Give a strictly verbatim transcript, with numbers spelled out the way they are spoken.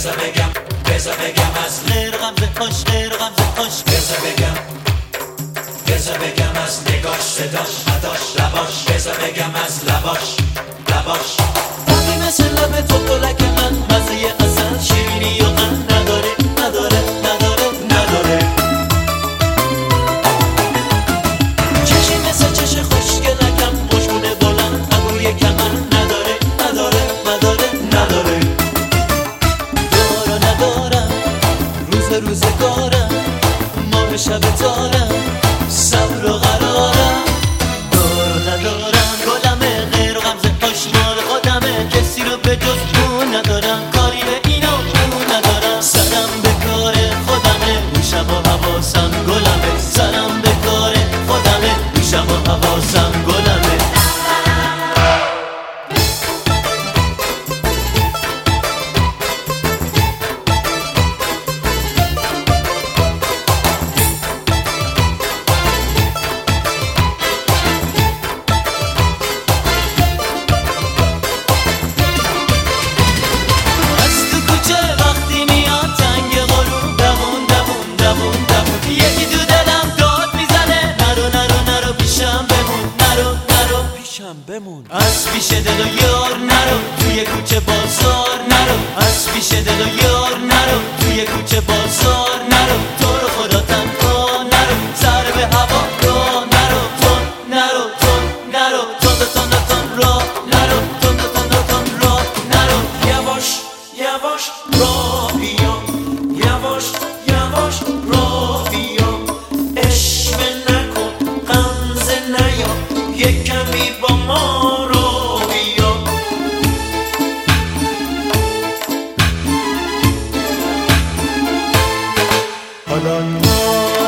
بذار بگم بذار بگم از غیر غمزه هاش غیر غمزه هاش بذار بگم بذار بگم از نگاش صداش اداش لباش بذار بگم از لباش لباش دمی مثل لب تو گلک من مزه اصل شیرینی و من نداره نداره نداره نداره چشی مثل چش خوشگلکم مشمونه بلند ابروی کمر نداره نداره نداره نداره دارا ندارم روز روزگارم ماه شب تارم صبر و قرارم دارا ندارم گلمه غیر و غمزه هاش مال خودمه کسی رو به جز اون ندارم کاری به اینا اون ندارم سرم به کار خودمه گوشم و حواسم گلمه سرم به کار خودمه گوشم و حواسم گلمه بمون از پیش دل و یار نرو توی کوچه بازار نرو از پیش دل و یار نرو توی کوچه بازار نرو تو رو خدا تنها نرو سر به هوا رو نرو تون نرو تون نرو تون تون تون را نرو تون تون تون را نرو یواش یواش را بیا یواش یواش را بیا عشق نکن غمزه نیا یک کمی با ما رو بیا حالا ما